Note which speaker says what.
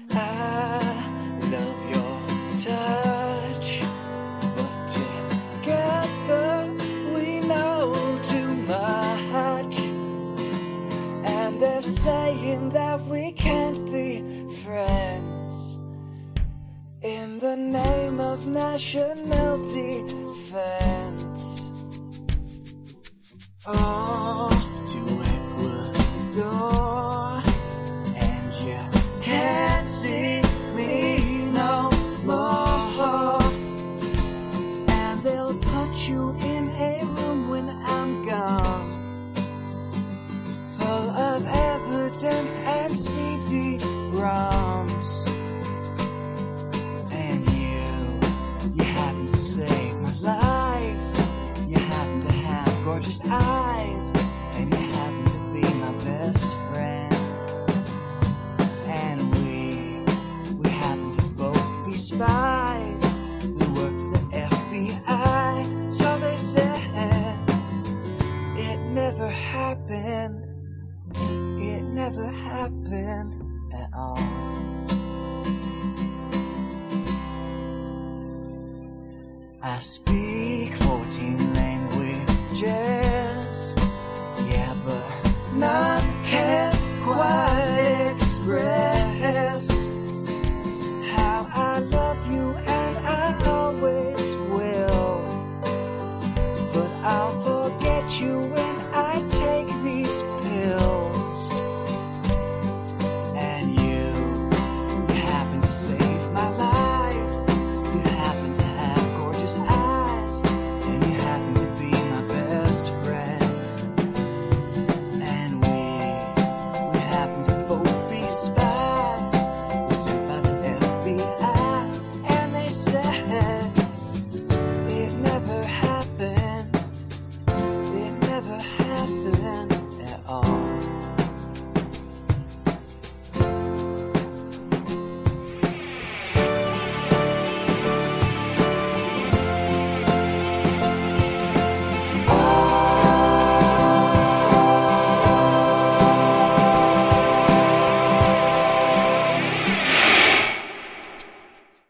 Speaker 1: I love your touch, but together we know too much. And they're saying that we can't be friends in the name of national defense. Off to Ecuador, and you can't see me no more. And they'll put you in a room when I'm gone, full of evidence and CD-ROMs. And you happen to save my life. You happen to have gorgeous eyes, and you happen to be my best friend. And we happen to both be spies. We work for the FBI, so they said. It never happened. It never happened at all. I speak 14 languages.